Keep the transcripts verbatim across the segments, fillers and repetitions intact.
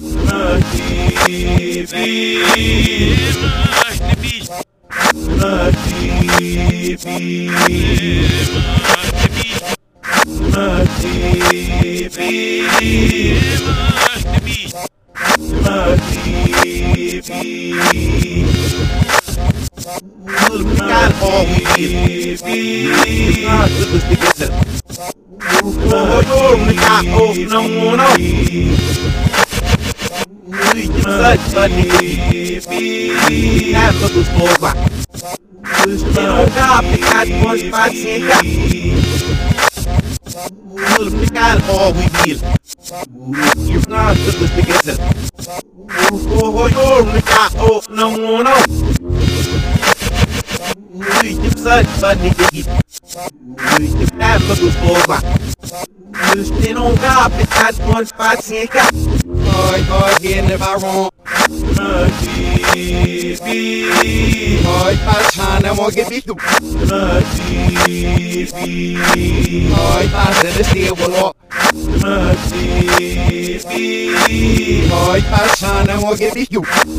Não, não. Essa dos povos. Tem um capicado com os pacientes. Multiplicar all we feel. You're not the biggest. Oh, you're no, no. We keep such funny diggy. We keep that for those povos. Tem um capicado com os pacientes. Oi, oi, again if I wrong. Oi, Pachana, won't get beat. Oi, Pachana, still will walk. Oi, Pachana, won't get beat.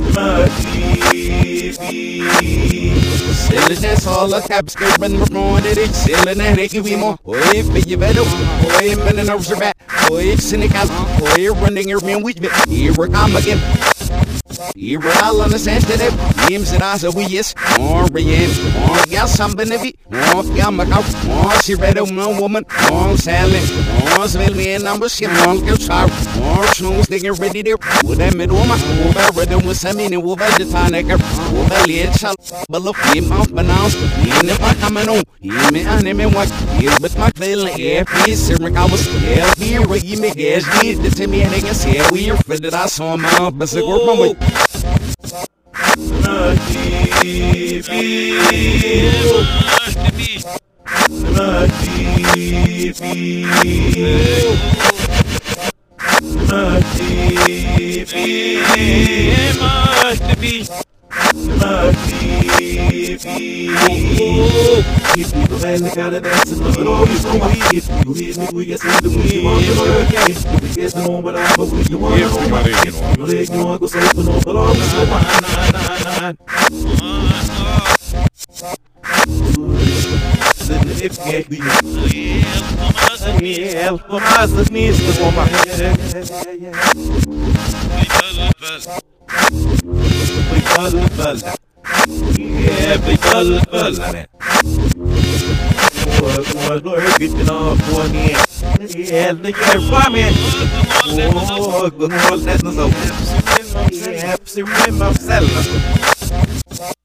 Silly, that's all the caps get when we're going at it. Silly, and they give me more. Oi, but you better. Oi, but an over back. Oi, cynical. Oi, running your man with me. Here we come again. Here we're all on the sense that it means that I said we yes, more rain, more gas, something of it, more yamaka, more she read a woman, more Sally, more smell me and number shit, more girl sharp, more snows they get ready there. Would I made woman, over red and was semi and over the tonic, over late shall, but look him out, but now, he never coming on, he may and him and what, here with my clean air, peace, and I was here, where he may get the Timmy and I can say, we are afraid that I saw my but the girl. If you man the kind of dance and it always so we if you hit me we get something we want to know again. If we get to know what I but we you want to know if you leg you want to go so open up but always so if get we yeah for us the needs to come back because of the yeah, because of the Lord, Lord, getting off one here. Yeah, look at your farming. Oh, good Lord, that's not so. Yeah, remember myself.